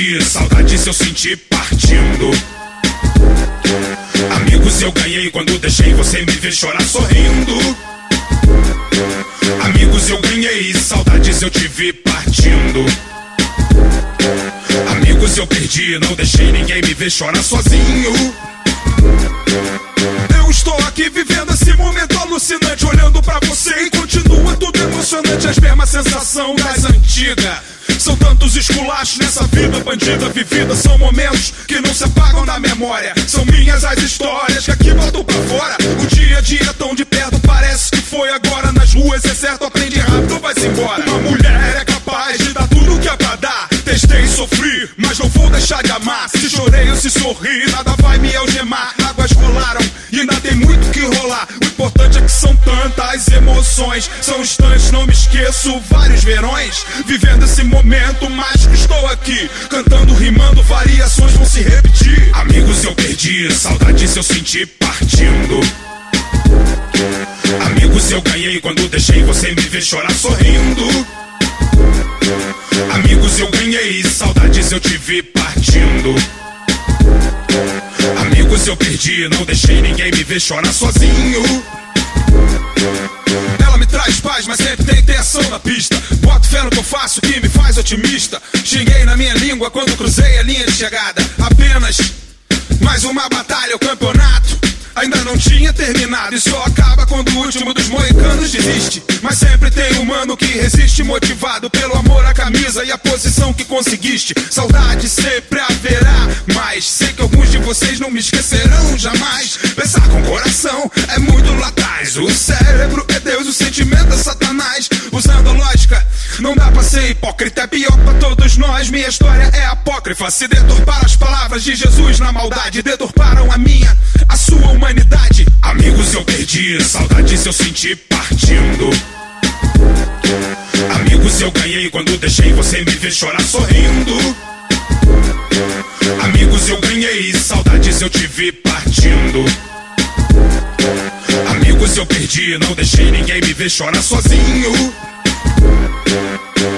perdi, saudades eu senti partindo. Amigos eu ganhei quando deixei você me ver chorar sorrindo. Amigos eu ganhei, saudades eu te vi partindo. Amigos eu perdi, não deixei ninguém me ver chorar sozinho. Eu estou aqui vivendo esse momento alucinante, olhando pra você e continua tudo emocionante. As mesmas sensações das antigas. São tantos esculachos nessa vida bandida vivida. São momentos que não se apagam na memória. São minhas as histórias que aqui botam pra fora. O dia a dia tão de perto, parece que foi agora. Nas ruas é certo, aprende rápido, vai-se embora. Uma mulher é capaz de dar tudo o que é pra dar. Testei e sofri, mas não vou deixar de amar. Se chorei ou se sorri, nada vai me algemar. Águas rolaram e ainda tem muito que rolar. O importante é que são tantas emoções. São instantes, não me esqueço, vários verões. Vivendo esse momento mágico, estou aqui cantando, rimando, variações vão se repetir. Amigos eu perdi, saudades eu senti partindo. Amigos eu ganhei quando deixei você me ver chorar sorrindo. Amigos eu ganhei, saudades eu te vi partindo. Amigos eu perdi, não deixei ninguém me ver chorar sozinho. Ela me traz paz, mas sempre tem tensão na pista. Boto fé no que eu faço, que me faz otimista. Xinguei na minha língua quando cruzei a linha de chegada. Apenas mais uma batalha, o campeonato ainda não tinha terminado. E só acaba quando o último dos moicanos desiste. Mas sempre tem um mano que resiste, motivado pelo amor à camisa e a posição que conseguiste. Saudade sempre haverá, mas sei que alguns de vocês não me esquecerão jamais. Pensar com o coração é muito lá atrás. O cérebro é Deus, o sentimento é Satanás. Usando a lógica, não dá pra ser hipócrita. É pior pra todos nós, minha história é apócrifa. Se deturparam as palavras de Jesus na maldade, deturparam a minha, a sua humanidade. Amigos eu perdi, saudades eu senti partindo. Amigos eu ganhei quando deixei você me ver chorar sorrindo. Amigos eu ganhei, saudades eu te vi partindo. Amigos eu perdi, não deixei ninguém me ver chorar sozinho.